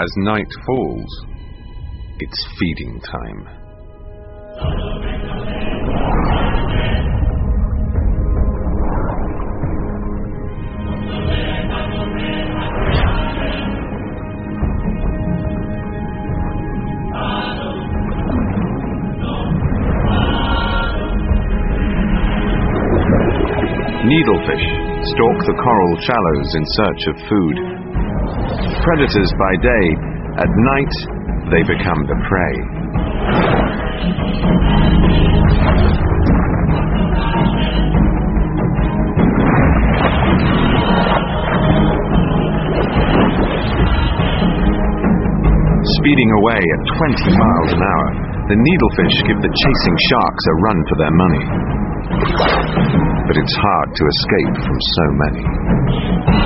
As night falls, it's feeding time. Needlefish stalk the coral shallows in search of food. Predators by day, at night they become the prey. Speeding away at 20 miles an hour, the needlefish give the chasing sharks a run for their money. But it's hard to escape from so many.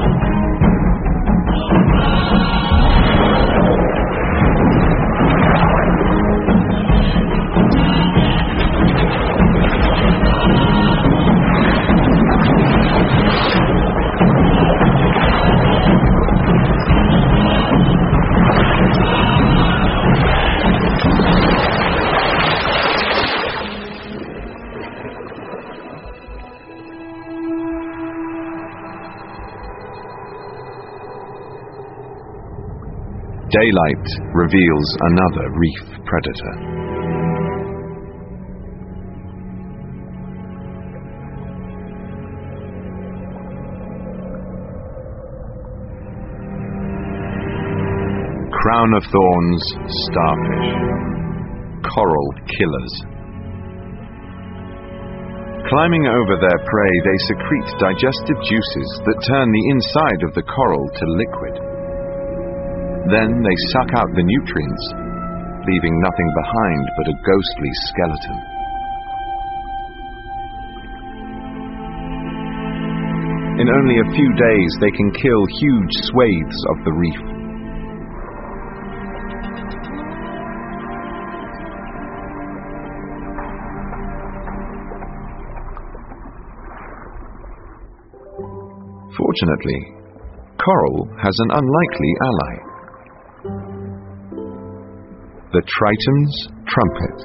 Daylight reveals another reef predator. Crown of thorns starfish, coral killers. Climbing over their prey, they secrete digestive juices that turn the inside of the coral to liquid. Then they suck out the nutrients, leaving nothing behind but a ghostly skeleton. In only a few days, they can kill huge swathes of the reef. Fortunately, coral has an unlikely ally. The Triton's trumpet.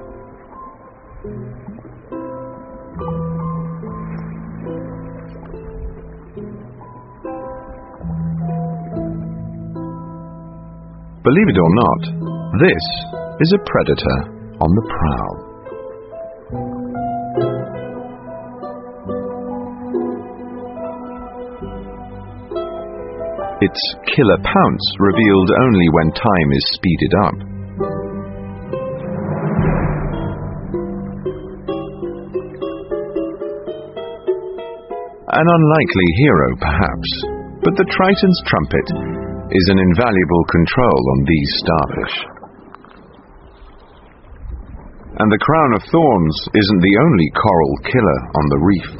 Believe it or not, this is a predator on the prowl. Its killer pounce revealed only when time is speeded up. An unlikely hero, perhaps, but the Triton's trumpet is an invaluable control on these starfish. And the crown of thorns isn't the only coral killer on the reef.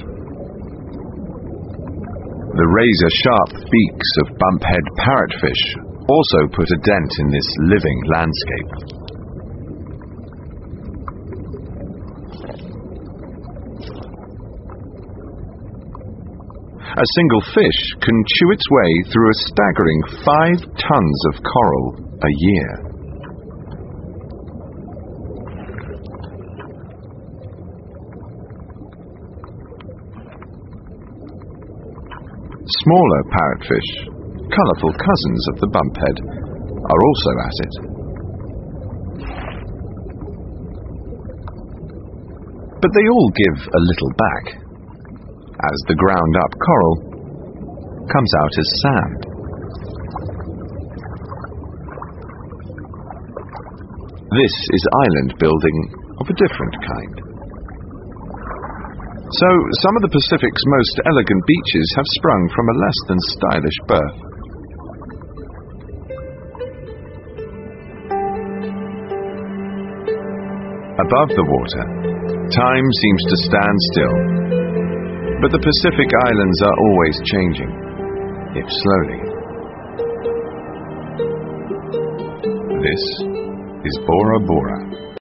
The razor-sharp beaks of bumphead parrotfish also put a dent in this living landscape. A single fish can chew its way through a staggering 5 tons of coral a year. Smaller parrotfish, colourful cousins of the bumphead, are also at it. But they all give a little back, as the ground-up coral comes out as sand. This is island building of a different kind. So, some of the Pacific's most elegant beaches have sprung from a less than stylish birth. Above the water, time seems to stand still. But the Pacific Islands are always changing, if slowly. This is Bora Bora.